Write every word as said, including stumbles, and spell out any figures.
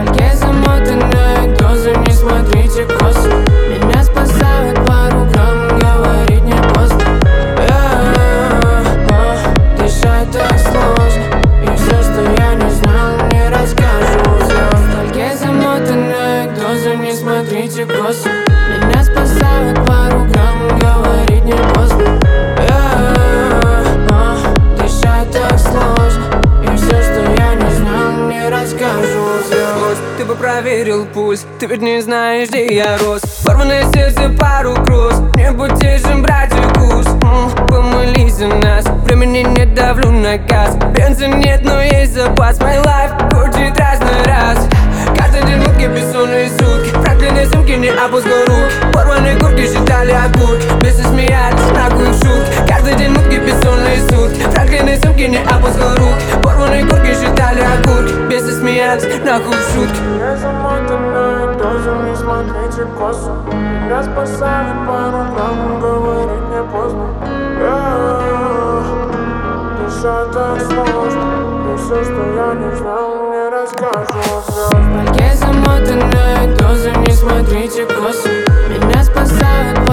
фольге замотанной дозы, не смотрите косо. Меня спасают пару грамм, говорить не поздно. Дышать так сложно, и все, что я не знал, не расскажу. В фольге замотанной дозы, не смотрите косо. Меня спасают пару грамм, говорить не поздно. Дышать так сложно, и все, что я не знал, не расскажу. Ты бы проверил пульс, ты ведь не знаешь, где я рос. Порванное сердце, пару кросс, не будь тяжем, братья, кус. М, Помолись за нас, времени не давлю на газ. Бензин нет, но есть запас. My life крутит раз на раз. Каждый день мутки, бессонные сутки. Проклятые сумки, не опускай руки. Порванные куртки, считали окурки. Вместе смеялись, нахуй шутки. Каждый день мутки, бессонные сутки. Проклятые сумки, не опускай руки. Порванные куртки, считали окурки. Вместе смеялись, нахуй шутки. Я замотанная доза, не смотрите косо. Меня спасает пару грамм, говорить не поздно. Дышать так сложно, и все, что я не знал, не расскажу. В фольге замотанной дозы, не смотрите косо. Меня спасают